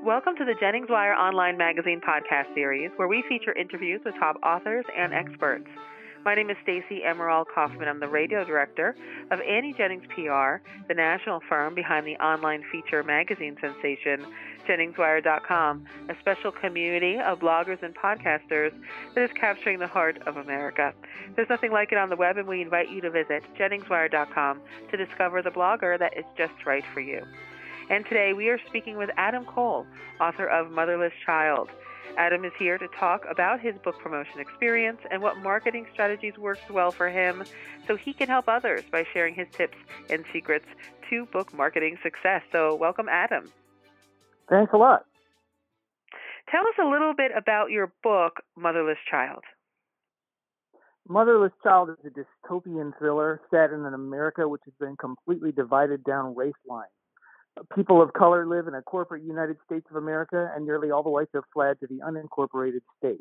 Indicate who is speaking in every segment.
Speaker 1: Welcome to the Jennings Wire Online Magazine podcast series, where we feature interviews with top authors and experts. My name is Stacey Emerald Kaufman. I'm the radio director of Annie Jennings PR, the national firm behind the online feature magazine sensation, JenningsWire.com, a special community of bloggers and podcasters that is capturing the heart of America. There's nothing like it on the web, and we invite you to visit JenningsWire.com to discover the blogger that is just right for you. And today we are speaking with Adam Cole, author of Motherless Child. Adam is here to talk about his book promotion experience and what marketing strategies works well for him so he can help others by sharing his tips and secrets to book marketing success. So welcome, Adam.
Speaker 2: Thanks a lot.
Speaker 1: Tell us a little bit about your book, Motherless Child.
Speaker 2: Motherless Child is a dystopian thriller set in an America which has been completely divided down race lines. People of color live in a corporate United States of America, and nearly all the whites have fled to the unincorporated states.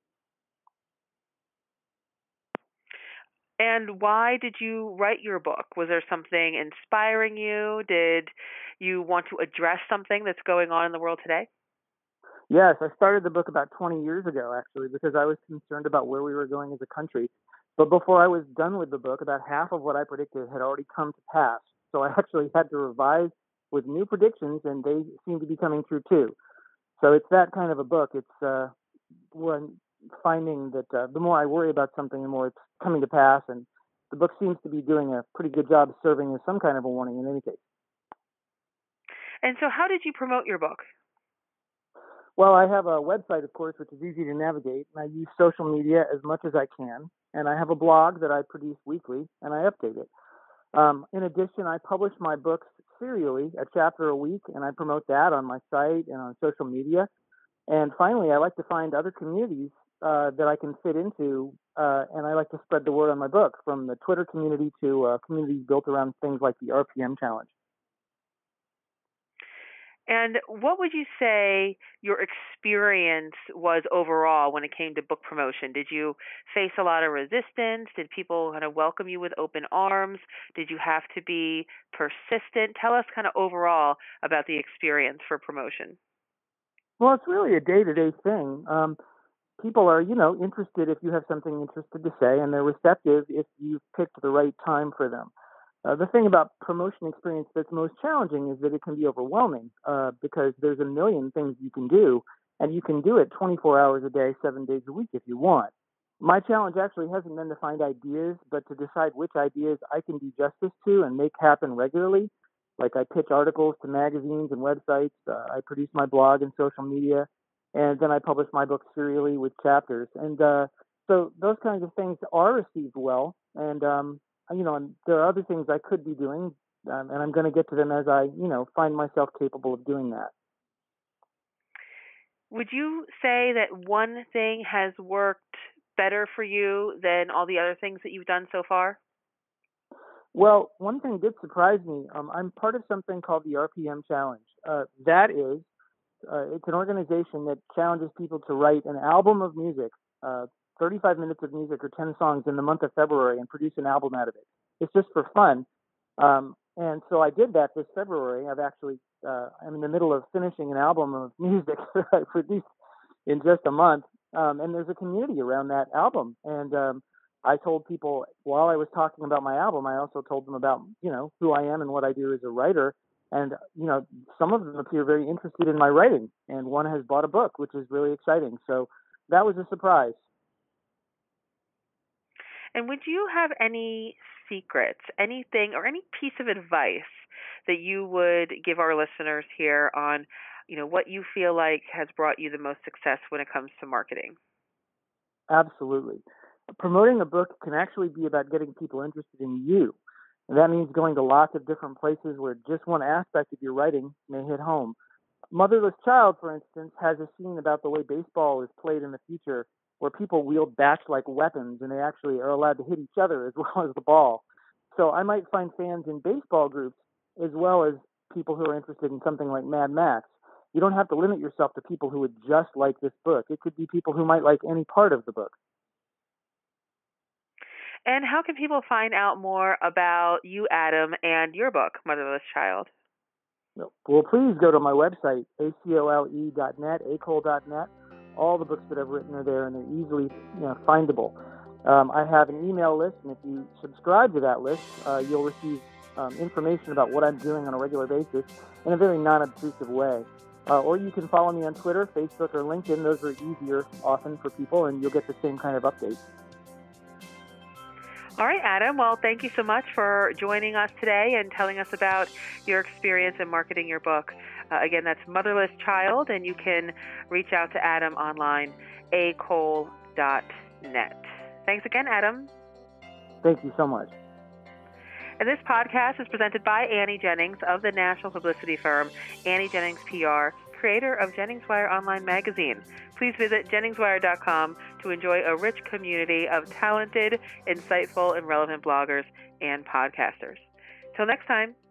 Speaker 1: And why did you write your book? Was there something inspiring you? Did you want to address something that's going on in the world today?
Speaker 2: Yes, I started the book about 20 years ago, actually, because I was concerned about where we were going as a country. But before I was done with the book, about half of what I predicted had already come to pass. So I actually had to revise with new predictions, and they seem to be coming true too. So it's that kind of a book. It's one finding that the more I worry about something, the more it's coming to pass, and the book seems to be doing a pretty good job serving as some kind of a warning in any case.
Speaker 1: And so how did you promote your book?
Speaker 2: Well, I have a website, of course, which is easy to navigate, and I use social media as much as I can, and I have a blog that I produce weekly, and I update it. In addition, I publish my books serially, a chapter a week, and I promote that on my site and on social media. And finally, I like to find other communities that I can fit into, and I like to spread the word on my book, from the Twitter community to communities built around things like the RPM Challenge.
Speaker 1: And what would you say your experience was overall when it came to book promotion? Did you face a lot of resistance? Did people kind of welcome you with open arms? Did you have to be persistent? Tell us kind of overall about the experience for promotion.
Speaker 2: Well, it's really a day-to-day thing. People are, interested if you have something interested to say, and they're receptive if you've picked the right time for them. The thing about promotion experience that's most challenging is that it can be overwhelming because there's a million things you can do, and you can do it 24 hours a day, 7 days a week if you want. My challenge actually hasn't been to find ideas, but to decide which ideas I can do justice to and make happen regularly. Like I pitch articles to magazines and websites, I produce my blog and social media, and then I publish my book serially with chapters. And so those kinds of things are received well, and and there are other things I could be doing, and I'm going to get to them as I, find myself capable of doing that.
Speaker 1: Would you say that one thing has worked better for you than all the other things that you've done so far?
Speaker 2: Well, one thing did surprise me. I'm part of something called the RPM Challenge. It's an organization that challenges people to write an album of music, 35 minutes of music or 10 songs in the month of February, and produce an album out of it. It's just for fun. And so I did that this February. I'm in the middle of finishing an album of music that I produced in just a month. And there's a community around that album. And I told people while I was talking about my album, I also told them about, who I am and what I do as a writer. And, some of them appear very interested in my writing. And one has bought a book, which is really exciting. So that was a surprise.
Speaker 1: And would you have any secrets, anything, or any piece of advice that you would give our listeners here on, what you feel like has brought you the most success when it comes to marketing?
Speaker 2: Absolutely. Promoting a book can actually be about getting people interested in you. And that means going to lots of different places where just one aspect of your writing may hit home. Motherless Child, for instance, has a scene about the way baseball is played in the future, where people wield bats like weapons and they actually are allowed to hit each other as well as the ball. So I might find fans in baseball groups as well as people who are interested in something like Mad Max. You don't have to limit yourself to people who would just like this book. It could be people who might like any part of the book.
Speaker 1: And how can people find out more about you, Adam, and your book, Motherless Child?
Speaker 2: Well, please go to my website, acole.net, acole.net. All the books that I've written are there, and they're easily findable. I have an email list, and if you subscribe to that list, you'll receive information about what I'm doing on a regular basis in a very non-obtrusive way. Or you can follow me on Twitter, Facebook, or LinkedIn. Those are easier often for people, and you'll get the same kind of updates.
Speaker 1: All right, Adam. Well, thank you so much for joining us today and telling us about your experience in marketing your book. Again, that's Motherless Child, and you can reach out to Adam online, acole.net. Thanks again, Adam.
Speaker 2: Thank you so much.
Speaker 1: And this podcast is presented by Annie Jennings of the national publicity firm Annie Jennings PR, creator of JenningsWire Online Magazine. Please visit JenningsWire.com to enjoy a rich community of talented, insightful, and relevant bloggers and podcasters. Till next time.